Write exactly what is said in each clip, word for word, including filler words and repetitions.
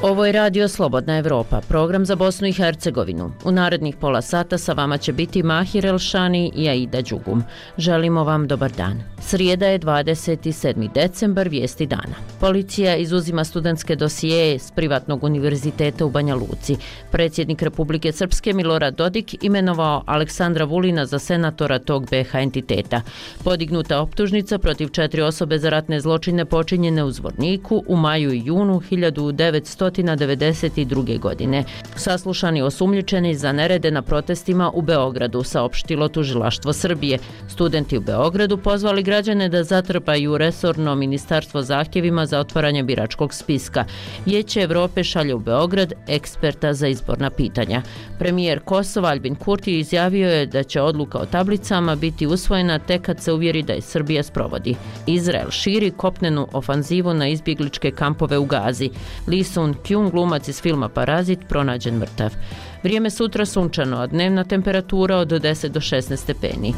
Ovo je Radio Slobodna Evropa, program za Bosnu i Hercegovinu. U narednih pola sata sa vama će biti Mahir Elšani i Aida Đugum. Želimo vam dobar dan. Srijeda je dvadeset sedmi decembar, vijesti dana. Policija izuzima studentske dosijeje s privatnog univerziteta u Banja Luci. Predsjednik Republike Srpske Milorad Dodik imenovao Aleksandra Vulina za senatora tog be ha entiteta. Podignuta optužnica protiv četiri osobe za ratne zločine počinjene u Zvorniku u maju i junu hiljadu devetsto devedeset druge. godine. Saslušani osumnjičeni za nerede na protestima u Beogradu, saopštilo tužilaštvo Srbije. Studenti u Beogradu pozvali građane da zatrpaju resorno ministarstvo zahtjevima za otvaranje biračkog spiska. Vijeće Evrope šalje u Beograd eksperta za izborna pitanja. Premijer Kosova Albin Kurti izjavio je da će odluka o tablicama biti usvojena tek kad se uvjeri da je Srbija sprovodi. Izrael širi kopnenu ofanzivu na izbjegličke kampove u Gazi. Lee Sun-kyung, glumac iz filma Parazit, pronađen mrtav. Vrijeme sutra sunčano, a dnevna temperatura od deset do šesnaest stepeni.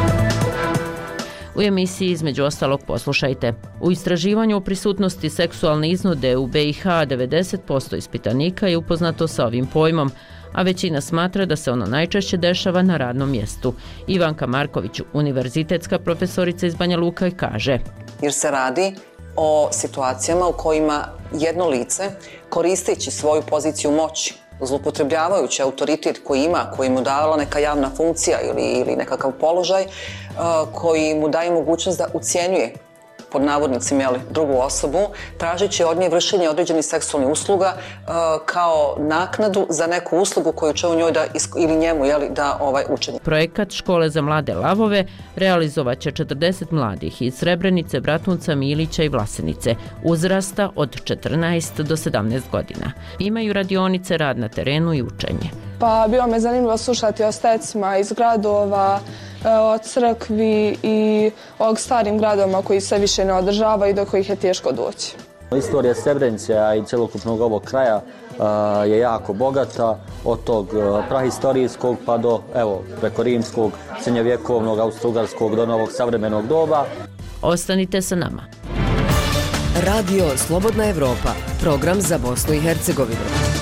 U emisiji između ostalog poslušajte. U istraživanju o prisutnosti seksualne iznude u be i ha devedeset posto ispitanika je upoznato sa ovim pojmom, a većina smatra da se ono najčešće dešava na radnom mjestu. Ivanka Marković, univerzitetska profesorica iz Banja Luka, kaže: Jer se radi o situacijama u kojima jedno lice, koristeći svoju poziciju moći, zloupotrebljavajući autoritet koji ima, koji mu davala neka javna funkcija ili, ili nekakav položaj, uh, koji mu daje mogućnost da ucjenjuje pod navodnicima jeli, drugu osobu, tražeći od nje vršenje određenih seksualnih usluga uh, kao naknadu za neku uslugu koju će u njoj da, ili njemu jeli, da ovaj, učini. Projekat Škole za mlade lavove realizovat će četrdeset mladih iz Srebrenice, Bratunca, Milića i Vlasenice, uzrasta od četrnaest do sedamnaest godina. Imaju radionice, rad na terenu i učenje. Pa bilo me zanimljivo slušati o stecima iz gradova, o crkvi i o starim gradovima koji se više ne održavaju i do kojih je teško doći. Istorija Srebrenice i cjelokupnog ovog kraja uh, je jako bogata, od tog uh, prahistorijskog pa do evo, preko rimskog, srednjovjekovnog, austrougarskog do novog savremenog doba. Ostanite sa nama. Radio Slobodna Evropa, program za Bosnu i Hercegovinu.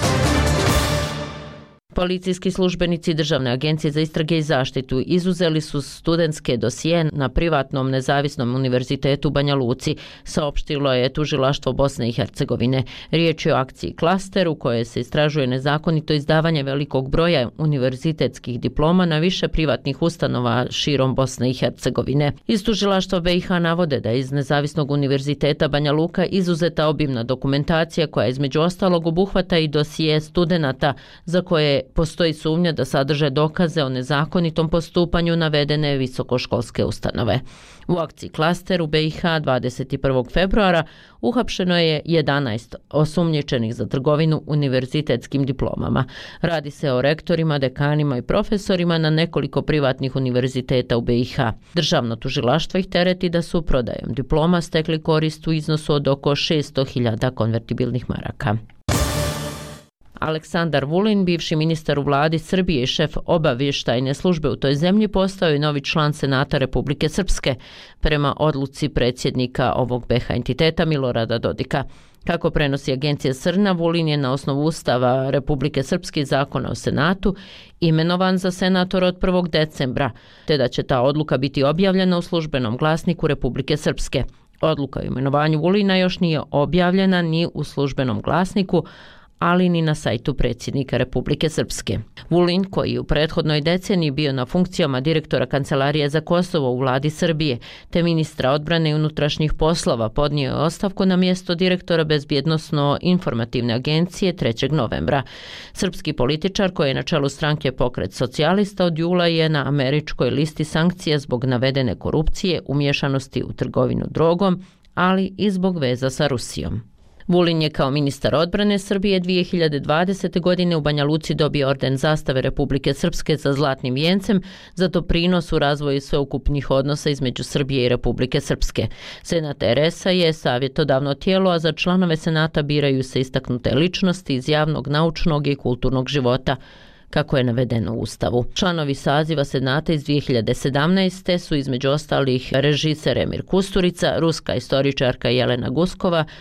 Policijski službenici Državne agencije za istrage i zaštitu izuzeli su studentske dosije na privatnom nezavisnom univerzitetu u Banja Luci, saopštilo je tužilaštvo Bosne i Hercegovine. Riječ je o akciji Klaster u kojoj se istražuje nezakonito izdavanje velikog broja univerzitetskih diploma na više privatnih ustanova širom Bosne i Hercegovine. Iz tužilaštva be i ha navode da je iz Nezavisnog univerziteta Banja Luka izuzeta obimna dokumentacija koja između ostalog obuhvata i dosije studenata za koje postoji sumnja da sadrže dokaze o nezakonitom postupanju navedene visokoškolske ustanove. U akciji Klaster u be i ha dvadeset prvog februara uhapšeno je jedanaest osumnjičenih za trgovinu univerzitetskim diplomama. Radi se o rektorima, dekanima i profesorima na nekoliko privatnih univerziteta u be i ha. Državno tužilaštvo ih tereti da su prodajom diploma stekli korist u iznosu od oko šesto hiljada konvertibilnih maraka. Aleksandar Vulin, bivši ministar u vladi Srbije i šef obavještajne službe u toj zemlji, postao je novi član Senata Republike Srpske prema odluci predsjednika ovog be ha entiteta Milorada Dodika. Kako prenosi agencija Srna, Vulin je na osnovu Ustava Republike Srpske i Zakona o Senatu imenovan za senatora od prvog decembra, te da će ta odluka biti objavljena u službenom glasniku Republike Srpske. Odluka o imenovanju Vulina još nije objavljena ni u službenom glasniku, ali ni na sajtu predsjednika Republike Srpske. Vulin, koji je u prethodnoj deceniji bio na funkcijama direktora Kancelarije za Kosovo u vladi Srbije, te ministra odbrane i unutrašnjih poslova, podnio je ostavku na mjesto direktora Bezbjednosno-informativne agencije trećeg novembra. Srpski političar, koji je na čelu stranke Pokret socijalista, od jula je na američkoj listi sankcija zbog navedene korupcije, umješanosti u trgovinu drogom, ali i zbog veza sa Rusijom. Vulin je kao ministar odbrane Srbije dvije hiljade dvadesete. godine u Banja Luci dobio orden zastave Republike Srpske sa zlatnim vijencem za doprinos u razvoju sveukupnih odnosa između Srbije i Republike Srpske. Senat er es a je savjetodavno tijelo, a za članove Senata biraju se istaknute ličnosti iz javnog, naučnog i kulturnog života, kako je navedeno u Ustavu. Članovi saziva Senata iz dvije hiljade sedamnaeste. su između ostalih režiser Emir Kusturica, ruska istoričarka Jelena Guskova,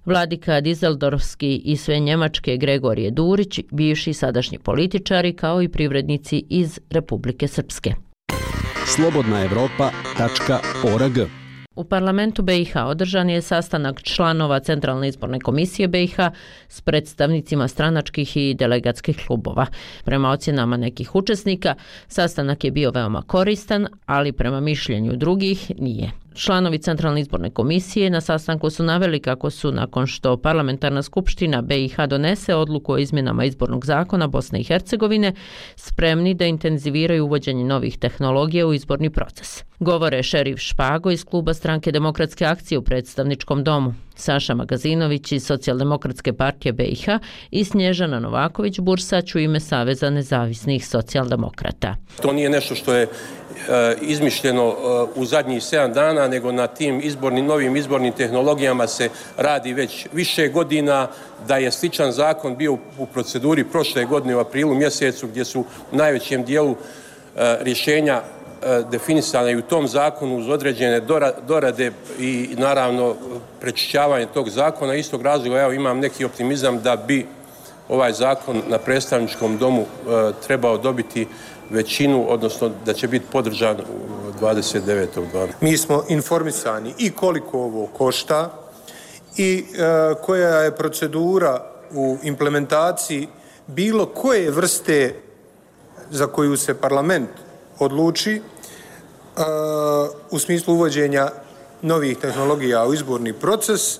Vladika Dizeldorfski i sve njemačke Gregorije Durić, bivši i sadašnji političari kao i privrednici iz Republike Srpske. slobodna evropa tačka org. U parlamentu B i H održan je sastanak članova Centralne izborne komisije B i H s predstavnicima stranačkih i delegatskih klubova. Prema ocjenama nekih učesnika, sastanak je bio veoma koristan, ali prema mišljenju drugih nije. Članovi Centralne izborne komisije na sastanku su naveli kako su, nakon što Parlamentarna skupština B i H donese odluku o izmjenama izbornog zakona Bosne i Hercegovine, spremni da intenziviraju uvođenje novih tehnologija u izborni proces. Govore Šerif Špago iz kluba Stranke demokratske akcije u predstavničkom domu, Saša Magazinović iz Socijaldemokratske partije B i H i Snježana Novaković-Bursać u ime Saveza nezavisnih socijaldemokrata. To nije nešto što je e, izmišljeno e, u zadnjih sedam dana, nego na tim izbornim, novim izbornim tehnologijama se radi već više godina, da je sličan zakon bio u proceduri prošle godine u aprilu mjesecu, gdje su u najvećem dijelu e, rješenja definisane i u tom zakonu uz određene dorade i naravno prečišćavanje tog zakona. Istog razloga evo imam neki optimizam da bi ovaj zakon na predstavničkom domu e, trebao dobiti većinu, odnosno da će biti podržan dvadeset devetog Mi smo informisani i koliko ovo košta i e, koja je procedura u implementaciji bilo koje vrste za koju se parlament odluči uh, u smislu uvođenja novih tehnologija u izborni proces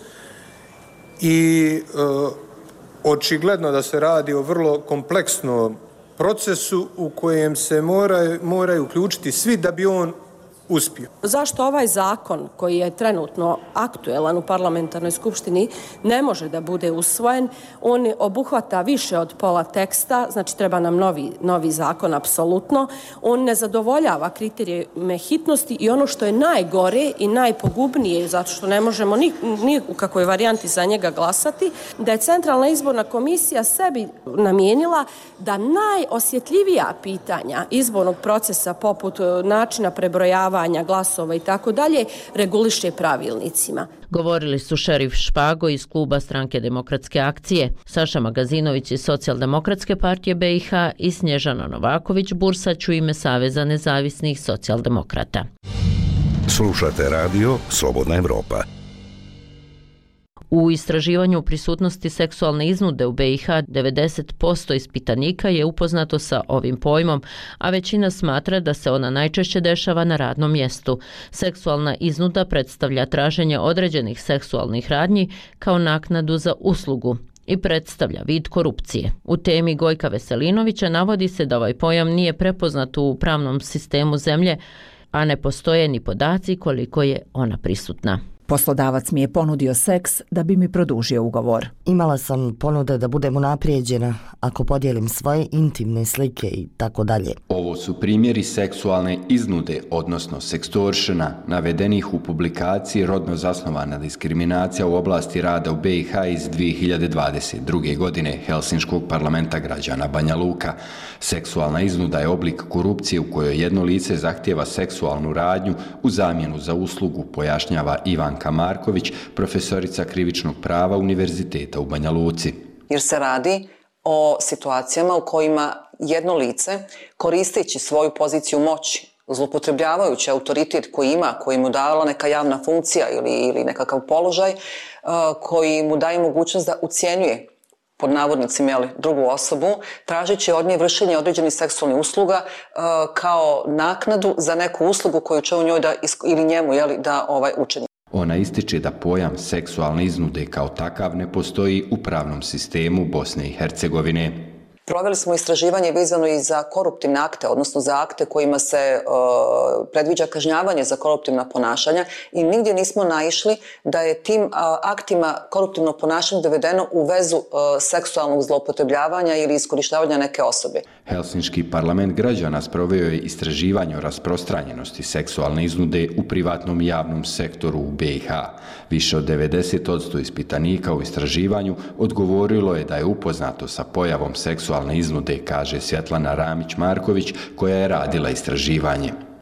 i uh, očigledno da se radi o vrlo kompleksnom procesu u kojem se moraju, moraju uključiti svi da bi on uspio. Zašto ovaj zakon koji je trenutno aktuelan u parlamentarnoj skupštini ne može da bude usvojen? On obuhvata više od pola teksta, znači treba nam novi, novi zakon apsolutno. On ne zadovoljava kriterijume hitnosti i ono što je najgore i najpogubnije, zato što ne možemo ni, ni u kakvoj varijanti za njega glasati, da je Centralna izborna komisija sebi namijenila da najosjetljivija pitanja izbornog procesa poput načina prebrojavanja glasova i tako dalje reguliše pravilnicima. Govorili su Šerif Špago iz kluba Stranke demokratske akcije, Saša Magazinović iz Socijaldemokratske partije B i H i Snježana Novaković-Bursać u ime Saveza nezavisnih socijaldemokrata. Slušate radio Slobodna Evropa. U istraživanju prisutnosti seksualne iznude u B i H devedeset posto ispitanika je upoznato sa ovim pojmom, a većina smatra da se ona najčešće dešava na radnom mjestu. Seksualna iznuda predstavlja traženje određenih seksualnih radnji kao naknadu za uslugu i predstavlja vid korupcije. U temi Gojka Veselinovića navodi se da ovaj pojam nije prepoznat u pravnom sistemu zemlje, a ne postoje ni podaci koliko je ona prisutna. Poslodavac mi je ponudio seks da bi mi produžio ugovor. Imala sam ponude da budem unaprijeđena ako podijelim svoje intimne slike i tako dalje. Ovo su primjeri seksualne iznude, odnosno sextortiona, navedenih u publikaciji Rodno zasnovana diskriminacija u oblasti rada u B i H iz dvije hiljade dvadeset druge. godine Helsinškog parlamenta građana Banja Luka. Seksualna iznuda je oblik korupcije u kojoj jedno lice zahtijeva seksualnu radnju u zamjenu za uslugu, pojašnjava Ivan Marković, profesorica krivičnog prava Univerziteta u Banja Luci. Jer se radi o situacijama u kojima jedno lice, koristeći svoju poziciju moći, zloupotrebljavajući autoritet koji ima, koji mu davala neka javna funkcija ili, ili nekakav položaj, koji mu daje mogućnost da ucijenjuje pod navodnicima jeli, drugu osobu, tražeći od nje vršenje određenih seksualnih usluga uh, kao naknadu za neku uslugu koju će u njoj da, ili njemu jeli, da ovaj, učini. Ona ističe da pojam seksualne iznude kao takav ne postoji u pravnom sistemu Bosne i Hercegovine. Proveli smo istraživanje vezano i za koruptivne akte, odnosno za akte kojima se uh, predviđa kažnjavanje za koruptivna ponašanja i nigdje nismo naišli da je tim uh, aktima koruptivnog ponašanja dovedeno u vezu uh, seksualnog zloupotrebljavanja ili iskorištavanja neke osobe. Helsinški parlament građana sproveo je istraživanje o rasprostranjenosti seksualne iznude u privatnom i javnom sektoru u B i H. Više od devedeset posto ispitanika u istraživanju odgovorilo je da je upoznato sa pojavom seksualne iznude, kaže Svjetlana Ramić-Marković, koja je radila istraživanje.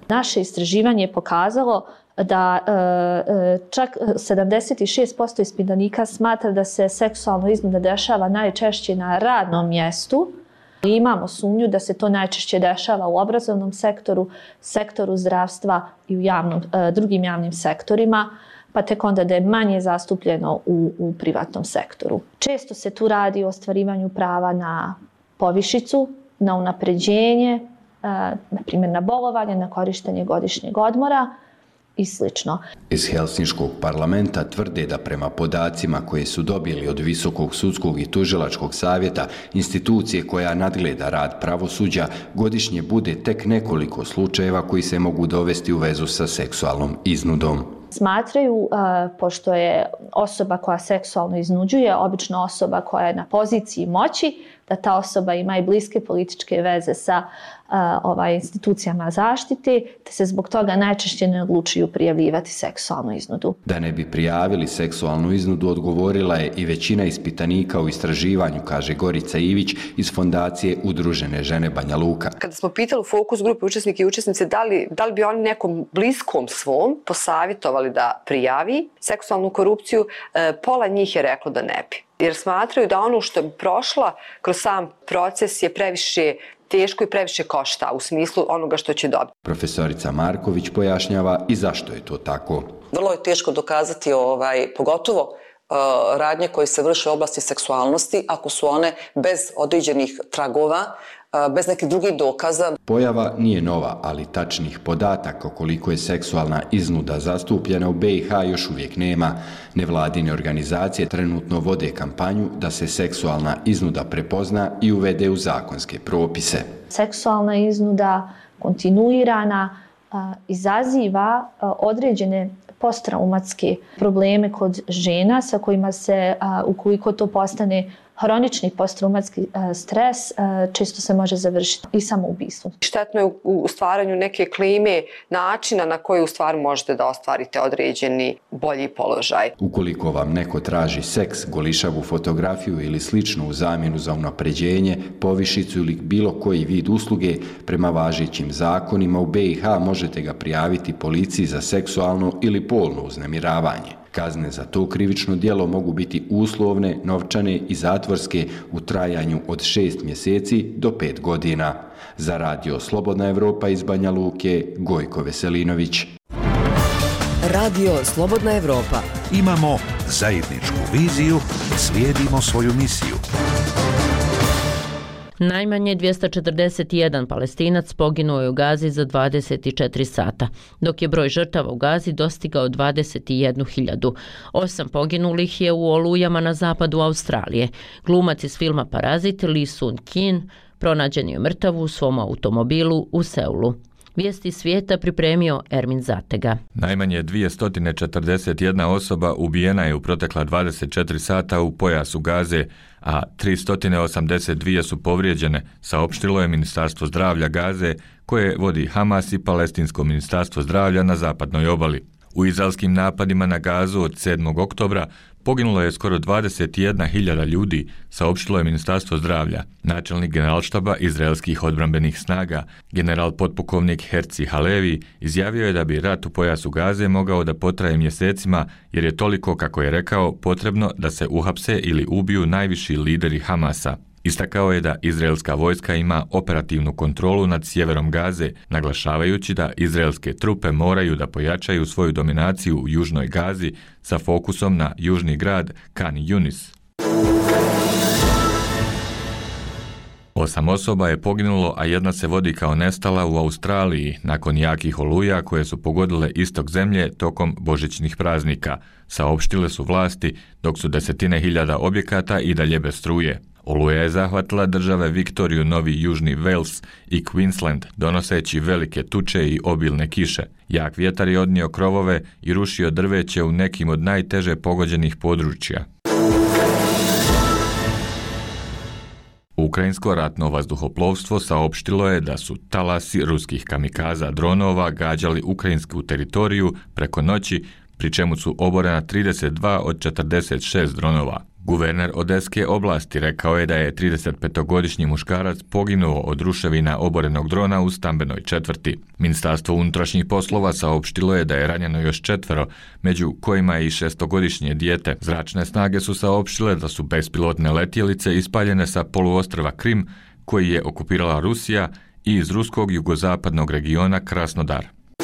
Naše istraživanje je pokazalo da e, čak sedamdeset šest posto ispitanika smatra da se seksualno iznuda dešava najčešće na radnom mjestu. Imamo sumnju da se to najčešće dešava u obrazovnom sektoru, sektoru zdravstva i u javnom, e, drugim javnim sektorima, pa tek onda da je manje zastupljeno u, u privatnom sektoru. Često se tu radi o ostvarivanju prava na povišicu, na unapređenje, e, na primjer na bolovanje, na korištenje godišnjeg odmora i slično. Iz Helsinškog parlamenta tvrde da prema podacima koje su dobili od Visokog sudskog i tužilačkog savjeta, institucije koja nadgleda rad pravosuđa, godišnje bude tek nekoliko slučajeva koji se mogu dovesti u vezu sa seksualnom iznudom. Smatraju, pošto je osoba koja seksualno iznuđuje obično osoba koja je na poziciji moći, da ta osoba ima i bliske političke veze sa ovaj, institucijama zaštite, te se zbog toga najčešće ne odlučuju prijavljivati seksualnu iznudu. Da ne bi prijavili seksualnu iznudu, odgovorila je i većina ispitanika u istraživanju, kaže Gorica Ivić iz Fondacije Udružene žene Banja Luka. Kada smo pitali u fokus grupe učesnike i učesnice da li, da li bi oni nekom bliskom svom posavjetovali da prijavi seksualnu korupciju, pola njih je reklo da ne bi. Jer smatraju da ono što je prošla kroz sam proces je previše teško i previše košta u smislu onoga što će dobiti. Profesorica Marković pojašnjava i zašto je to tako. Vrlo je teško dokazati, ovaj, pogotovo uh, radnje koje se vrše u oblasti seksualnosti, ako su one bez određenih tragova, uh, bez nekih drugih dokaza. Pojava nije nova, ali tačnih podataka koliko je seksualna iznuda zastupljena u B i H još uvijek nema. Nevladine organizacije trenutno vode kampanju da se seksualna iznuda prepozna i uvede u zakonske propise. Seksualna iznuda, kontinuirana, izaziva određene posttraumatske probleme kod žena sa kojima se, ukoliko to postane hronični posttraumatski stres, često se može završiti i samoubistvom. Štetno je u stvaranju neke klime, načina na koji u stvari možete da ostvarite određeni bolji položaj. Ukoliko vam neko traži seks, golišavu fotografiju ili slično u zamjenu za unapređenje, povišicu ili bilo koji vid usluge, prema važećim zakonima u B i H možete ga prijaviti policiji za seksualno ili polno uznemiravanje. Kazne za to krivično djelo mogu biti uslovne, novčane i zatvorske u trajanju od šest mjeseci do pet godina. Za radio Slobodna Evropa iz Banja Luke, Gojko Veselinović. Radio Slobodna Evropa. Imamo zajedničku viziju, slijedimo svoju misiju. Najmanje dvjesto četrdeset jedan Palestinac poginuo je u Gazi za dvadeset četiri sata, dok je broj žrtava u Gazi dostigao dvadeset jednu hiljadu. Osam poginulih je u olujama na zapadu Australije. Glumac iz filma Parazit Lee Sun-kin pronađen je mrtav u svom automobilu u Seulu. Vijesti svijeta pripremio Ermin Zatega. Najmanje dvjesto četrdeset jedna osoba ubijena je u protekla dvadeset četiri sata u pojasu Gaze, a tristo osamdeset dvije su povrijeđene, saopštilo je Ministarstvo zdravlja Gaze, koje vodi Hamas i Palestinsko ministarstvo zdravlja na zapadnoj obali. U izraelskim napadima na Gazu od sedmog oktobra poginulo je skoro dvadeset jedna hiljada ljudi, saopštilo je Ministarstvo zdravlja. Načelnik generalštaba izraelskih odbrambenih snaga, general potpukovnik Herci Halevi, izjavio je da bi rat u pojasu Gaze mogao da potraje mjesecima, jer je toliko, kako je rekao, potrebno da se uhapse ili ubiju najviši lideri Hamasa. Istakao je da izraelska vojska ima operativnu kontrolu nad sjeverom Gaze, naglašavajući da izraelske trupe moraju da pojačaju svoju dominaciju u južnoj Gazi sa fokusom na južni grad Khan Yunis. Osam osoba je poginulo, a jedna se vodi kao nestala u Australiji nakon jakih oluja koje su pogodile istok zemlje tokom božićnih praznika, saopštile su vlasti, dok su desetine hiljada objekata i dalje bez struje. Oluja je zahvatila države Viktoriju, Novi Južni Wales i Queensland, donoseći velike tuče i obilne kiše. Jak vjetar je odnio krovove i rušio drveće u nekim od najteže pogođenih područja. Ukrajinsko ratno vazduhoplovstvo saopštilo je da su talasi ruskih kamikaza dronova gađali ukrajinsku teritoriju preko noći, pri čemu su oborena trideset dva od četrdeset šest dronova. Guverner Odeske oblasti rekao je da je tridesetpetogodišnji muškarac poginuo od ruševina oborenog drona u stambenoj četvrti. Ministarstvo unutrašnjih poslova saopštilo je da je ranjeno još četvero, među kojima je i šestogodišnje dijete. Zračne snage su saopštile da su bespilotne letjelice ispaljene sa poluostrva Krim, koji je okupirala Rusija, i iz ruskog jugozapadnog regiona Krasnodar.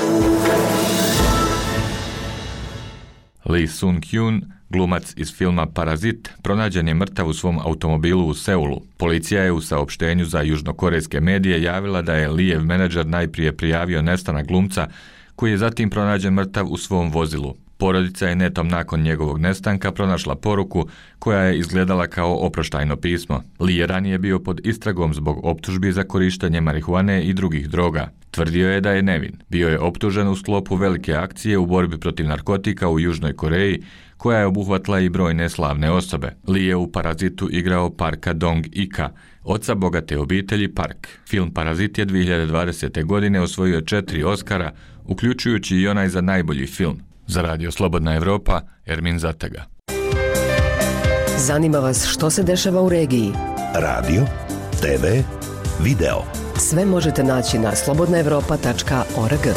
Lee Sung-hyun, glumac iz filma Parazit, pronađen je mrtav u svom automobilu u Seulu. Policija je u saopštenju za južnokorejske medije javila da je Lijev menadžer najprije prijavio nestanak glumca, koji je zatim pronađen mrtav u svom vozilu. Porodica je netom nakon njegovog nestanka pronašla poruku koja je izgledala kao oproštajno pismo. Lee je ranije bio pod istragom zbog optužbi za korištenje marihuane i drugih droga. Tvrdio je da je nevin. Bio je optužen u sklopu velike akcije u borbi protiv narkotika u Južnoj Koreji, koja je obuhvatila i brojne slavne osobe. Lee je u Parazitu igrao Parka Dong-ika, oca bogate obitelji Park. Film Parazit je dvije hiljade dvadesete. godine osvojio četiri Oskara, uključujući i onaj za najbolji film. Za Radio Slobodna Evropa, Ermin Zatega. Zanima vas što se dešava u regiji? Radio, te ve, video. Sve možete naći na slobodna evropa tačka org.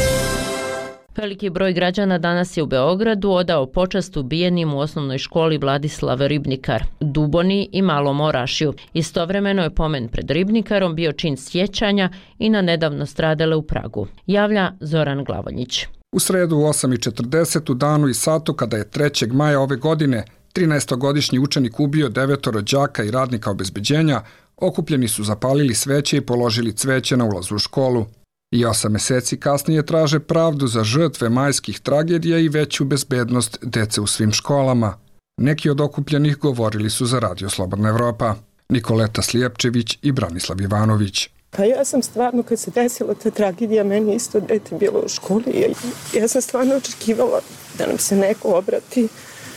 Veliki broj građana danas je u Beogradu odao počast ubijenim u osnovnoj školi Vladislav Ribnikar, Duboni i Malom Orašju. Istovremeno je pomen pred Ribnikarom bio čin sjećanja i na nedavno stradale u Pragu. Javlja Zoran Glavonjić. U sredu u osam i četrdeset u danu i satu kada je trećeg maja ove godine trinaestogodišnji učenik ubio devetoro đaka i radnika obezbeđenja, okupljeni su zapalili sveće i položili cveće na ulazu u školu. I osam meseci kasnije traže pravdu za žrtve majskih tragedija i veću bezbednost dece u svim školama. Neki od okupljenih govorili su za Radio Slobodna Evropa. Nikoleta Slijepčević i Branislav Ivanović. Pa ja sam stvarno, kad se desila ta tragedija, meni isto dete bilo u školi. Ja sam stvarno očekivala da nam se neko obrati,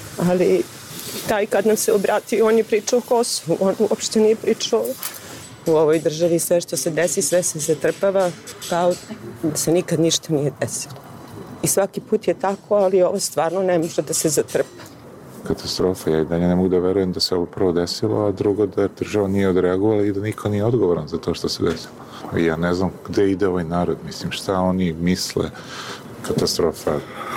ali taj kad nam se obrati, on je pričao o Kosovu, on uopšte nije pričao u ovoj državi. Sve što se desi, sve se zatrpava kao da se nikad ništa nije desilo. I svaki put je tako, ali ovo stvarno ne može da se zatrpa. Katastrofa. Ja i dalje ne mogu da verujem da se ovo prvo desilo, a drugo da država nije odreagovala i da niko nije odgovoran za to što se desilo. I ja ne znam gde ide ovaj narod, mislim šta oni misle. Katastrofa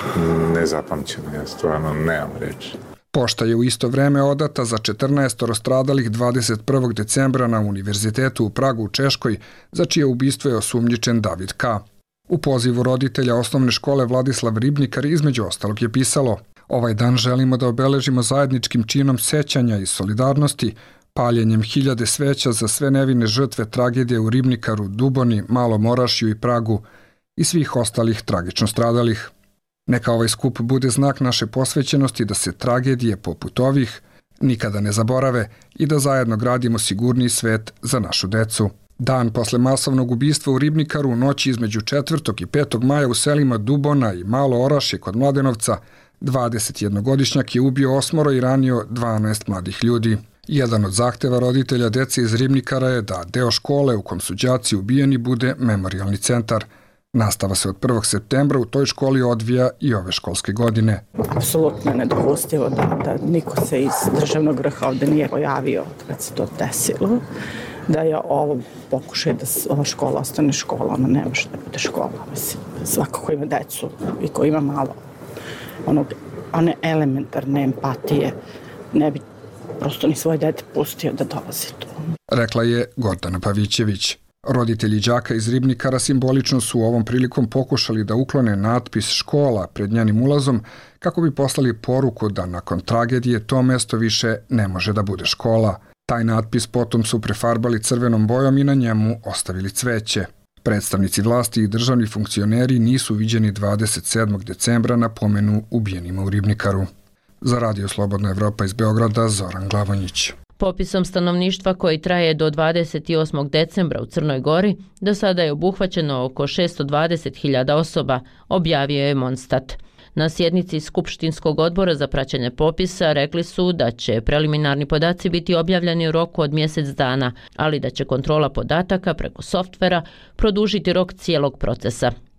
nezapamćena, ja stvarno nemam reći. Pošta je u isto vreme odata za četrnaest stradalih dvadeset prvog decembra na Univerzitetu u Pragu u Češkoj, za čije ubistvo je osumnjičen David K. U pozivu roditelja osnovne škole Vladislav Ribnikar između ostalog je pisalo: ovaj dan želimo da obeležimo zajedničkim činom sećanja i solidarnosti, paljenjem hiljade sveća za sve nevine žrtve tragedije u Ribnikaru, Duboni, Malom Orašju i Pragu i svih ostalih tragično stradalih. Neka ovaj skup bude znak naše posvećenosti da se tragedije poput ovih nikada ne zaborave i da zajedno gradimo sigurniji svet za našu decu. Dan posle masovnog ubistva u Ribnikaru u noći između četvrtog i petog maja u selima Dubona i Malo Orašje kod Mladenovca, dvadesetjednogodišnjak je ubio osmoro i ranio dvanaest mladih ljudi. Jedan od zahteva roditelja dece iz Ribnikara je da deo škole u kom su đaci ubijeni bude memorijalni centar. Nastava se od prvog septembra u toj školi odvija i ove školske godine. Apsolutno nedopustivo da, da niko se iz državnog vrha ovde nije pojavio kad se to desilo. Da je ovo pokušaj da ova škola ostane škola, ona ne može da bude škola. Mislim, svako ko ima decu i ko ima malo onog, one elementarne empatije, ne bi prosto ni svoje dete pustio da dolazi tu. Rekla je Gordana Pavićević. Roditelji đaka iz Ribnikara simbolično su ovom prilikom pokušali da uklone natpis škola pred njenim ulazom kako bi poslali poruku da nakon tragedije to mesto više ne može da bude škola. Taj natpis potom su prefarbali crvenom bojom i na njemu ostavili cveće. Predstavnici vlasti i državni funkcioneri nisu viđeni dvadeset sedmog decembra na pomenu ubijenima u Ribnikaru. Za Radio Slobodna Evropa iz Beograda, Zoran Glavonjić. Popisom stanovništva koji traje do dvadeset osmog decembra u Crnoj Gori, do sada je obuhvaćeno oko šesto dvadeset hiljada osoba, objavio je Monstat. Na sjednici Skupštinskog odbora za praćenje popisa rekli su da će preliminarni podaci biti objavljeni u roku od mjesec dana, ali da će kontrola podataka preko softvera produžiti rok cijelog procesa.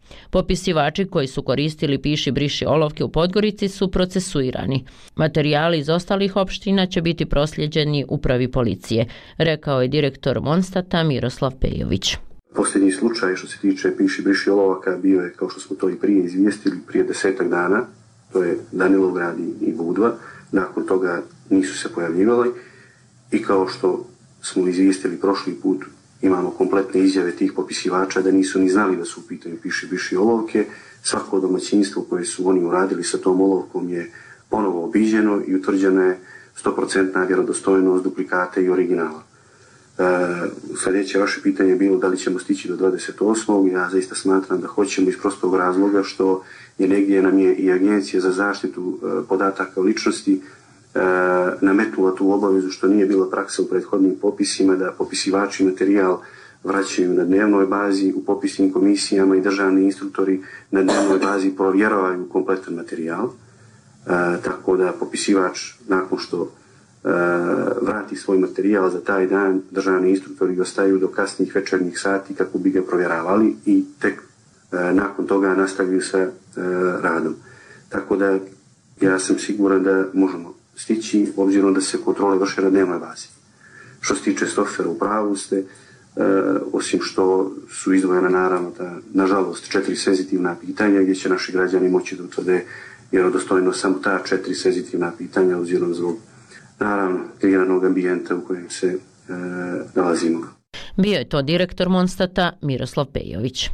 Popisivači koji su koristili piši briši olovke u Podgorici su procesuirani. Materijali iz ostalih opština će biti prosljeđeni upravi policije, rekao je direktor Monstata Miroslav Pejović. Posljednji slučaj što se tiče piši briši olovaka bio je, kao što smo to i prije izvijestili, prije desetak dana, to je Danilovgrad i Budva. Nakon toga nisu se pojavljivali i kao što smo izvijestili prošli put, imamo kompletne izjave tih popisivača da nisu ni znali da su u pitanju piši briši olovke. Svako domaćinstvo koje su oni uradili sa tom olovkom je ponovo obiđeno i utvrđena je sto posto vjerodostojnost duplikata i originala. E, sljedeće vaše pitanje je bilo da li ćemo stići do dvadeset osmog Ja zaista smatram da hoćemo iz prostog razloga što je negdje nam je i Agencija za zaštitu e, podataka o ličnosti e, nametnula tu obavezu što nije bila praksa u prethodnim popisima da popisivači materijal vraćaju na dnevnoj bazi u popisnim komisijama i državni instruktori na dnevnoj bazi provjeravaju kompletan materijal. E, tako da popisivač nakon što vrati svoj materijal za taj dan, državni instruktori ostaju do kasnih večernjih sati kako bi ga provjeravali i tek e, nakon toga nastavljaju sa e, radom. Tako da ja sam siguran da možemo stići, obzirom da se kontrole vrše na dnevnoj bazi. Što se tiče softvera, u pravu ste, e, osim što su izdvojena naravno ta, nažalost, četiri senzitivna pitanja gdje će naši građani moći da utvrde vjerodostojno samo ta četiri senzitivna pitanja obzirom zbog naravno kreiranog ambijenta u kojem se e, nalazimo. Bio je to direktor Monstata Miroslav Pejović.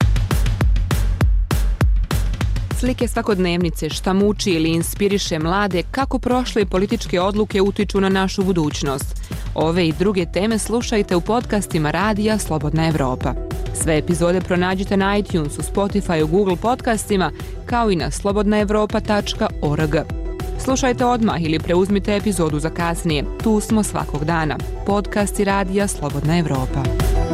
Slike svakodnevnice, šta muči ili inspiriše mlade, kako prošle političke odluke utiču na našu budućnost. Ove i druge teme slušajte u podcastima Radija Slobodna Evropa. Sve epizode pronađite na iTunesu, Spotify, Google podcastima, kao i na slobodna evropa tačka org. Slušajte odmah ili preuzmite epizodu za kasnije. Tu smo svakog dana. Podcasti Radija Slobodna Evropa.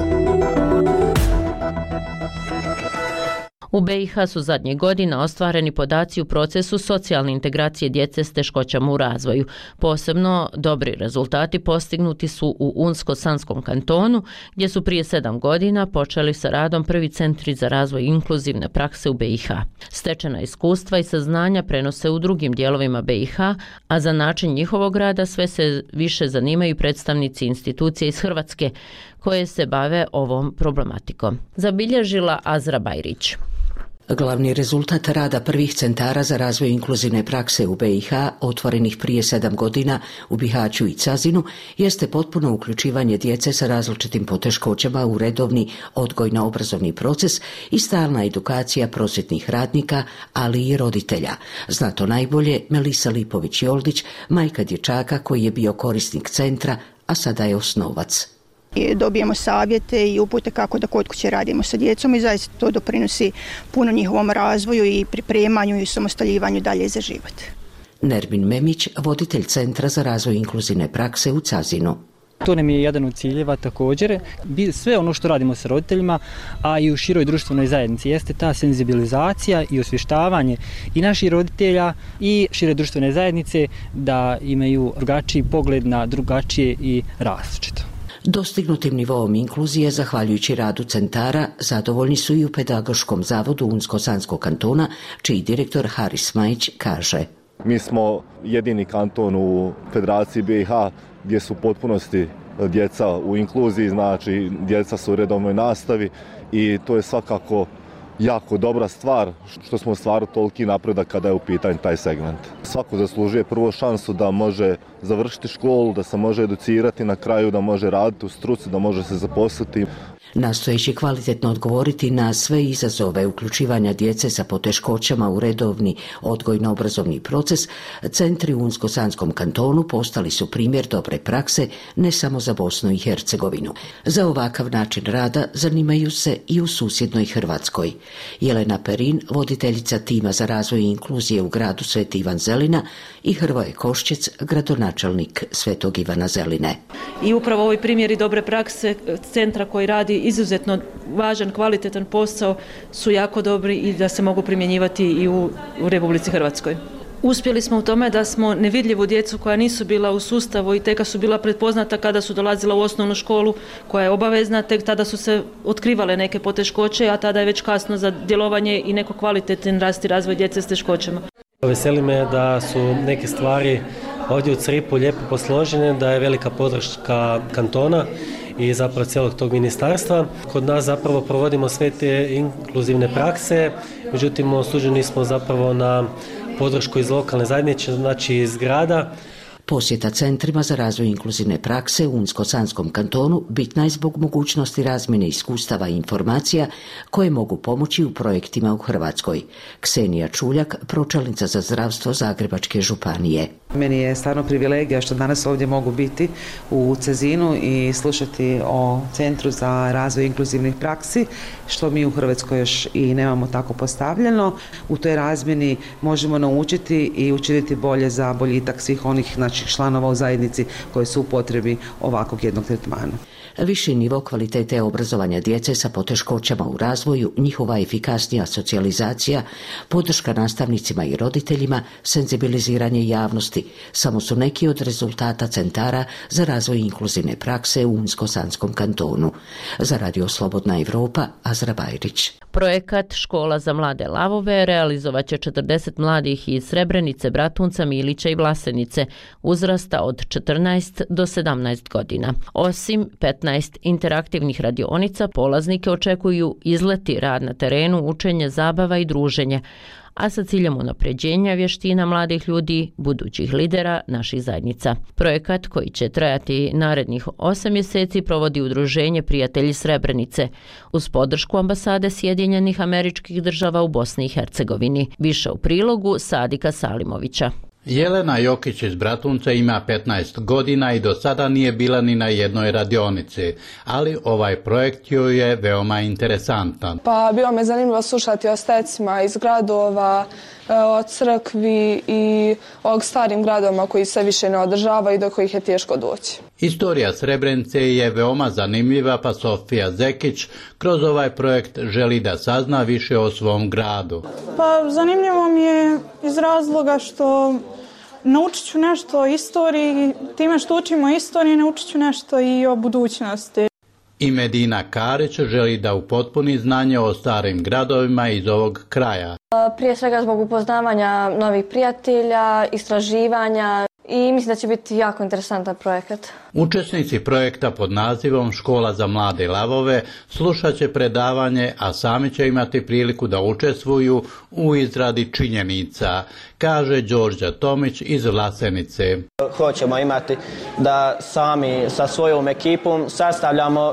U B i H su zadnjih godina ostvareni podaci u procesu socijalne integracije djece s teškoćama u razvoju. Posebno dobri rezultati postignuti su u Unsko-Sanskom kantonu, gdje su prije sedam godina počeli sa radom prvi centri za razvoj inkluzivne prakse u B i H. Stečena iskustva i saznanja prenose u drugim dijelovima B i H, a za način njihovog rada sve se više zanimaju predstavnici institucije iz Hrvatske, koje se bave ovom problematikom. Zabilježila Azra Bajrić. Glavni rezultat rada prvih centara za razvoj inkluzivne prakse u B i H, otvorenih prije sedam godina u Bihaću i Cazinu, jeste potpuno uključivanje djece sa različitim poteškoćama u redovni odgojno-obrazovni proces i stalna edukacija prosvjetnih radnika, ali i roditelja. Zna to najbolje Melisa Lipović-Joldić, majka dječaka koji je bio korisnik centra, a sada je osnovac. Dobijemo savjete i upute kako da kod kuće radimo sa djecom i zaista to doprinosi puno njihovom razvoju i pripremanju i samostaljivanju dalje za život. Nermin Memić, voditelj Centra za razvoj inkluzivne prakse u Cazinu. To nam je jedan od ciljeva također. Sve ono što radimo sa roditeljima, a i u široj društvenoj zajednici, jeste ta senzibilizacija i osvještavanje i naših roditelja i šire društvene zajednice da imaju drugačiji pogled na drugačije i različito. Dostignutim nivoom inkluzije, zahvaljujući radu centara, zadovoljni su i u Pedagoškom zavodu Unsko-Sanskog kantona, čiji direktor Haris Majić kaže. Mi smo jedini kanton u Federaciji B i H gdje su u potpunosti djeca u inkluziji, znači djeca su u redovnoj nastavi i to je svakako jako dobra stvar što smo ostvarili toliki napredak kada je u pitanju taj segment. Svako zaslužuje prvo šansu da može završiti školu, da se može educirati na kraju, da može raditi u struci, da može se zaposliti. Nastojeći kvalitetno odgovoriti na sve izazove uključivanja djece sa poteškoćama u redovni odgojno-obrazovni proces, centri u Unsko-Sanskom kantonu postali su primjer dobre prakse ne samo za Bosnu i Hercegovinu. Za ovakav način rada zanimaju se i u susjednoj Hrvatskoj. Jelena Perin, voditeljica tima za razvoj i inkluzije u gradu Sveti Ivan Zelina, i Hrvoje Koščec, gradonačelnik Svetog Ivana Zeline. I upravo ovi primjeri dobre prakse centra koji radi izuzetno važan, kvalitetan posao su jako dobri i da se mogu primjenjivati i u, u Republici Hrvatskoj. Uspjeli smo u tome da smo nevidljivu djecu koja nisu bila u sustavu i teka su bila prepoznata kada su dolazila u osnovnu školu koja je obavezna, tek tada su se otkrivale neke poteškoće, a tada je već kasno za djelovanje i neko kvalitetan rast i razvoj djece s teškoćama. Veseli me da su neke stvari ovdje u Cripu lijepo posložene, da je velika podrška kantona i zapravo cijelog tog ministarstva. Kod nas zapravo provodimo sve te inkluzivne prakse, međutim osuđeni smo zapravo na podršku iz lokalne zajednice, znači iz grada. Posjeta centrima za razvoj inkluzivne prakse u Unsko-Sanskom kantonu bitna je zbog mogućnosti razmjene iskustava i informacija koje mogu pomoći u projektima u Hrvatskoj. Ksenija Čuljak, pročelnica za zdravstvo Zagrebačke županije. Meni je stvarno privilegija što danas ovdje mogu biti u Cezinu i slušati o Centru za razvoj inkluzivnih praksi, što mi u Hrvatskoj još i nemamo tako postavljeno. U toj razmjeni možemo naučiti i učiniti bolje za boljitak svih onih naših članova u zajednici koji su u potrebi ovakvog jednog tretmana. Viši nivo kvalitete obrazovanja djece sa poteškoćama u razvoju, njihova efikasnija socijalizacija, podrška nastavnicima i roditeljima, senzibiliziranje javnosti samo su neki od rezultata centara za razvoj inkluzivne prakse u Unsko-Sanskom kantonu. Za Radio Slobodna Evropa, Azra Bajrić. Projekat Škola za mlade lavove realizovat će četrdeset mladih iz Srebrenice, Bratunca, Milića i Vlasenice uzrasta od četrnaest do sedamnaest godina. Osim petnaest interaktivnih radionica, polaznike očekuju izleti, rad na terenu, učenje, zabava i druženje, a sa ciljem unapređenja vještina mladih ljudi, budućih lidera naših zajednica. Projekat koji će trajati narednih osam mjeseci provodi Udruženje Prijatelji Srebrenice uz podršku ambasade Sjedinjenih Američkih Država u Bosni i Hercegovini. Više u prilogu Sadika Salimovića. Jelena Jokić iz Bratunca ima petnaest godina i do sada nije bila ni na jednoj radionici, ali ovaj projekt joj je veoma interesantan. Pa bilo me zanimljivo slušati o stecima iz gradova, o crkvi i o starim gradovima koji se više ne održavaju i do kojih je teško doći. Istorija Srebrenice je veoma zanimljiva, pa Sofija Zekić kroz ovaj projekt želi da sazna više o svom gradu. Pa zanimljivo mi je iz razloga što naučit ću nešto o istoriji, time što učimo istoriju naučit ću nešto i o budućnosti. I Medina Karić želi da upotpuni znanje o starim gradovima iz ovog kraja. Prije svega zbog upoznavanja novih prijatelja, istraživanja i mislim da će biti jako interesantan projekat. Učesnici projekta pod nazivom Škola za mlade lavove slušat će predavanje, a sami će imati priliku da učestvuju u izradi činjenica, kaže Đorđa Tomić iz Vlasenice. Hoćemo imati da sami sa svojom ekipom sastavljamo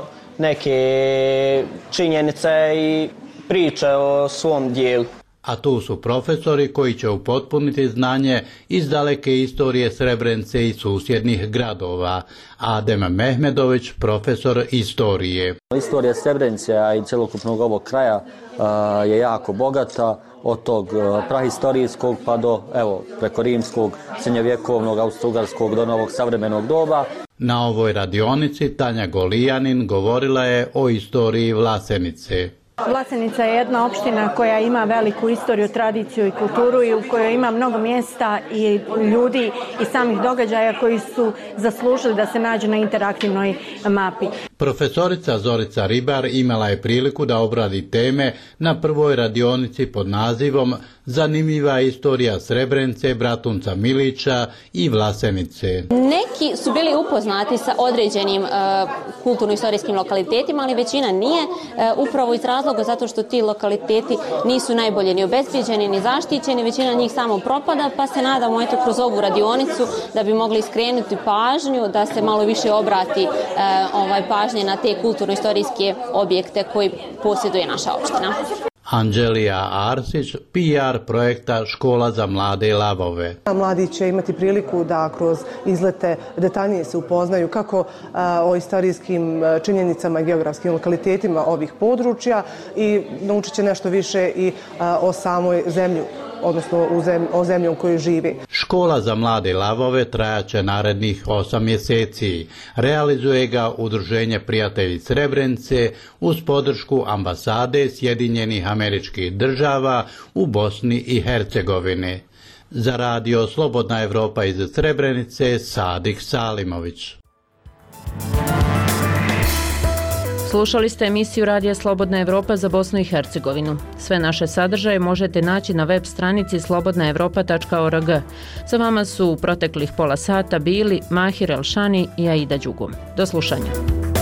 neke činjenice i priče o svom dijelu. A tu su profesori koji će upotpuniti znanje iz daleke istorije Srebrenice i susjednih gradova. Adem Mehmedović, profesor istorije. Istorija Srebrenice, a i cjelokupnog ovog kraja je jako bogata, od tog prahistorijskog pa do, evo, preko rimskog, srednjovjekovnog, austrougarskog do novog savremenog doba. Na ovoj radionici Tanja Golijanin govorila je o istoriji Vlasenice. Vlasenica je jedna opština koja ima veliku istoriju, tradiciju i kulturu i u kojoj ima mnogo mjesta i ljudi i samih događaja koji su zaslužili da se nađu na interaktivnoj mapi. Profesorica Zorica Ribar imala je priliku da obradi teme na prvoj radionici pod nazivom Zanimljiva istorija Srebrenice, Bratunca, Milića i Vlasenice. Neki su bili upoznati sa određenim uh, kulturno-istorijskim lokalitetima, ali većina nije, uh, upravo iz razloga zato što ti lokaliteti nisu najbolje ni obezbijeđeni ni zaštićeni, većina njih samo propada, pa se nadamo eto kroz ovu radionicu da bi mogli skrenuti pažnju, da se malo više obrati uh, ovaj pažnje na te kulturno-istorijske objekte koji posjeduje naša opština. Anđelija Arsić, P R projekta Škola za mlade lavove. Mladi će imati priliku da kroz izlete detaljnije se upoznaju kako o istorijskim činjenicama i geografskim lokalitetima ovih područja i naučit će nešto više i o samoj zemlji, odnosno o zemlji u kojoj živi. Škola za mlade lavove trajaće narednih osam mjeseci. Realizuje ga Udruženje Prijatelji Srebrenice uz podršku ambasade Sjedinjenih Američkih Država u Bosni i Hercegovini. Za radio Slobodna Evropa iz Srebrenice, Sadik Salimović. Slušali ste emisiju Radija Slobodna Evropa za Bosnu i Hercegovinu. Sve naše sadržaje možete naći na web stranici slobodna evropa tačka org. Sa vama su u proteklih pola sata bili Mahir Elšani i Aida Đugum. Do slušanja.